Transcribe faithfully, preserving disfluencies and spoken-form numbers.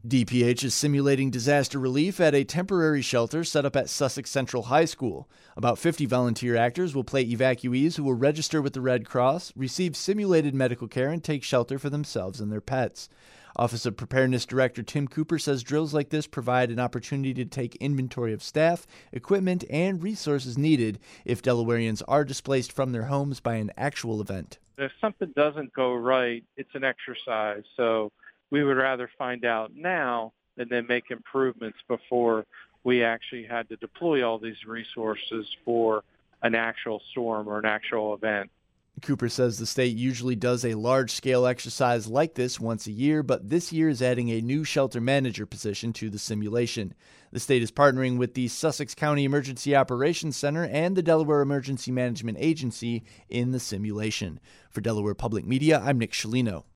D P H is simulating disaster relief at a temporary shelter set up at Sussex Central High School. About fifty volunteer actors will play evacuees who will register with the Red Cross, receive simulated medical care, and take shelter for themselves and their pets. Office of Preparedness Director Tim Cooper says drills like this provide an opportunity to take inventory of staff, equipment, and resources needed if Delawareans are displaced from their homes by an actual event. If something doesn't go right, it's an exercise. So we would rather find out now and then make improvements before we actually had to deploy all these resources for an actual storm or an actual event. Cooper says the state usually does a large-scale exercise like this once a year, but this year is adding a new shelter manager position to the simulation. The state is partnering with the Sussex County Emergency Operations Center and the Delaware Emergency Management Agency in the simulation. For Delaware Public Media, I'm Nick Scialino.